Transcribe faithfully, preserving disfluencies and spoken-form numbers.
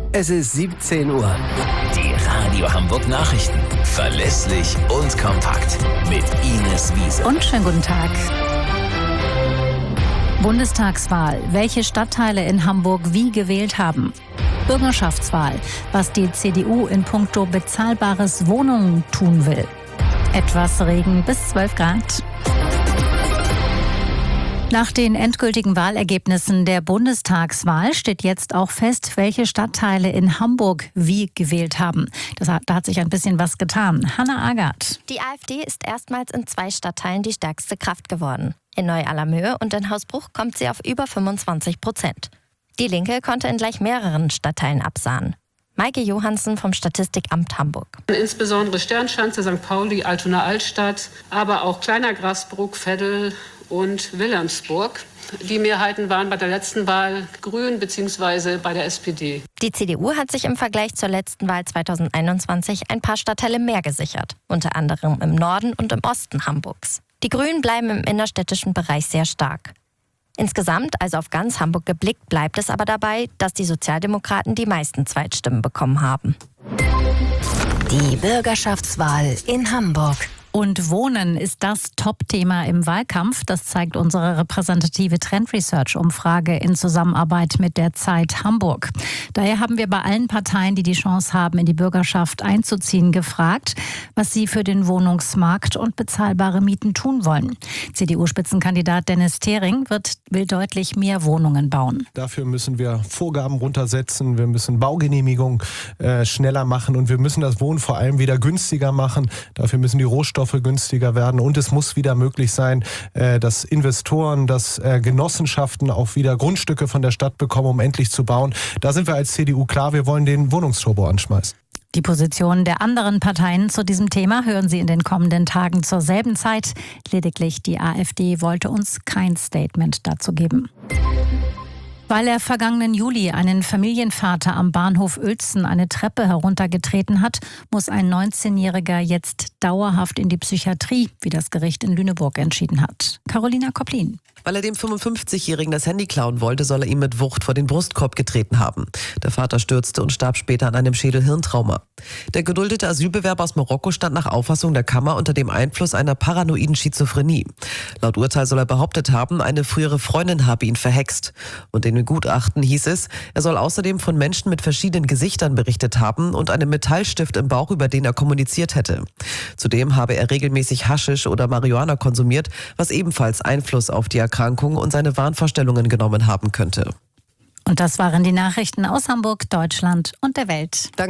Es ist siebzehn Uhr. Die Radio Hamburg Nachrichten. Verlässlich und kompakt. Mit Ines Wiese. Und schönen guten Tag. Bundestagswahl. Welche Stadtteile in Hamburg wie gewählt haben. Bürgerschaftswahl. Was die C D U in puncto bezahlbares Wohnungen tun will. Etwas Regen bis zwölf Grad. Nach den endgültigen Wahlergebnissen der Bundestagswahl steht jetzt auch fest, welche Stadtteile in Hamburg wie gewählt haben. Das hat, da hat sich ein bisschen was getan. Hanna Agard. Die AfD ist erstmals in zwei Stadtteilen die stärkste Kraft geworden. In Neu-Allermöhe und in Hausbruch kommt sie auf über fünfundzwanzig Prozent. Die Linke konnte in gleich mehreren Stadtteilen absahnen. Maike Johansen vom Statistikamt Hamburg. Insbesondere Sternschanze, Sankt Pauli, Altona Altstadt, aber auch Kleiner Grasbruck, Veddel und Wilhelmsburg. Die Mehrheiten waren bei der letzten Wahl Grün bzw. bei der S P D. Die C D U hat sich im Vergleich zur letzten Wahl zweitausendeinundzwanzig ein paar Stadtteile mehr gesichert, unter anderem im Norden und im Osten Hamburgs. Die Grünen bleiben im innerstädtischen Bereich sehr stark. Insgesamt, also auf ganz Hamburg geblickt, bleibt es aber dabei, dass die Sozialdemokraten die meisten Zweitstimmen bekommen haben. Die Bürgerschaftswahl in Hamburg. Und Wohnen ist das Top-Thema im Wahlkampf. Das zeigt unsere repräsentative Trend Research-Umfrage in Zusammenarbeit mit der Zeit Hamburg. Daher haben wir bei allen Parteien, die die Chance haben, in die Bürgerschaft einzuziehen, gefragt, was sie für den Wohnungsmarkt und bezahlbare Mieten tun wollen. C D U-Spitzenkandidat Dennis Thering wird, will deutlich mehr Wohnungen bauen. Dafür müssen wir Vorgaben runtersetzen, wir müssen Baugenehmigungen äh, schneller machen und wir müssen das Wohnen vor allem wieder günstiger machen. Dafür müssen die Rohstoffe günstiger werden und es muss wieder möglich sein, dass Investoren, dass Genossenschaften auch wieder Grundstücke von der Stadt bekommen, um endlich zu bauen. Da sind wir als C D U klar, wir wollen den Wohnungsturbo anschmeißen. Die Positionen der anderen Parteien zu diesem Thema hören Sie in den kommenden Tagen zur selben Zeit. Lediglich die AfD wollte uns kein Statement dazu geben. Weil er vergangenen Juli einen Familienvater am Bahnhof Uelzen eine Treppe heruntergetreten hat, muss ein neunzehnjähriger jetzt dauerhaft in die Psychiatrie, wie das Gericht in Lüneburg entschieden hat. Carolina Koplin. Weil er dem fünfundfünfzigjährigen das Handy klauen wollte, soll er ihm mit Wucht vor den Brustkorb getreten haben. Der Vater stürzte und starb später an einem Schädel-Hirntrauma. Der geduldete Asylbewerber aus Marokko stand nach Auffassung der Kammer unter dem Einfluss einer paranoiden Schizophrenie. Laut Urteil soll er behauptet haben, eine frühere Freundin habe ihn verhext. Und in den Gutachten hieß es, er soll außerdem von Menschen mit verschiedenen Gesichtern berichtet haben und einem Metallstift im Bauch, über den er kommuniziert hätte. Zudem habe er regelmäßig Haschisch oder Marihuana konsumiert, was ebenfalls Einfluss auf die Erkrankung und seine Wahnvorstellungen genommen haben könnte. Und das waren die Nachrichten aus Hamburg, Deutschland und der Welt.